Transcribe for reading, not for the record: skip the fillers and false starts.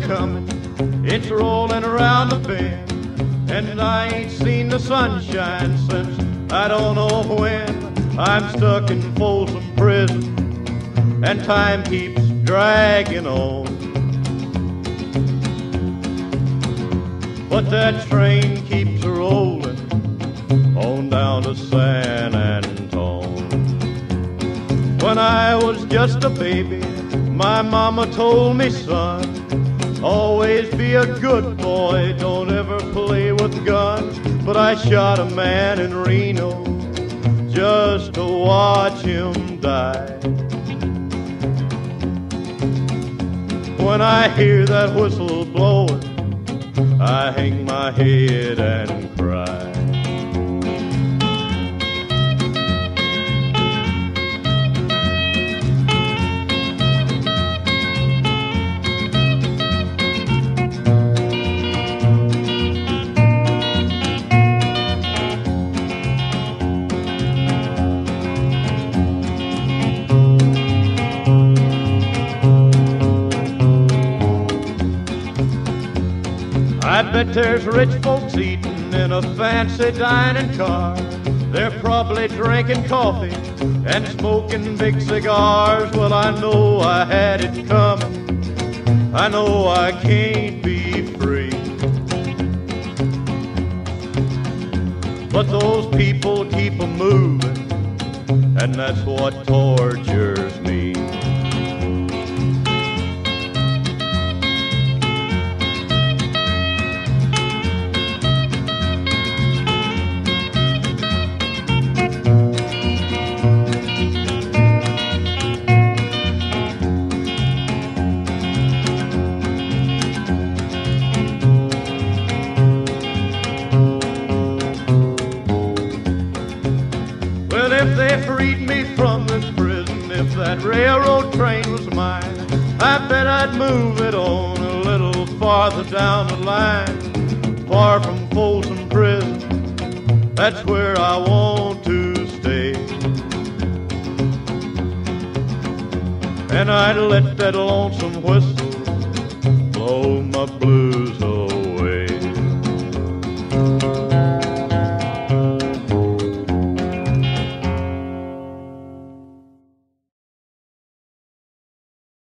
coming, it's rolling around the bend, and I ain't seen the sunshine since I don't know when. I'm stuck in Folsom Prison, and time keeps dragging on. But that train keeps rolling on down to San Antone. When I was just a baby, my mama told me, son, always be a good boy, don't ever play with guns. But I shot a man in Reno just to watch him die. When I hear that whistle blowing, I hang my head and cry. I bet there's rich folks eating in a fancy dining car. They're probably drinking coffee and smoking big cigars. Well, I know I had it coming, I know I can't be free. But those people keep a moving, and that's what tortures me. If they freed me from this prison, if that railroad train was mine, I bet I'd move it on a little farther down the line, far from Folsom Prison. That's where I want to stay. And I'd let that lonesome whistle blow my blues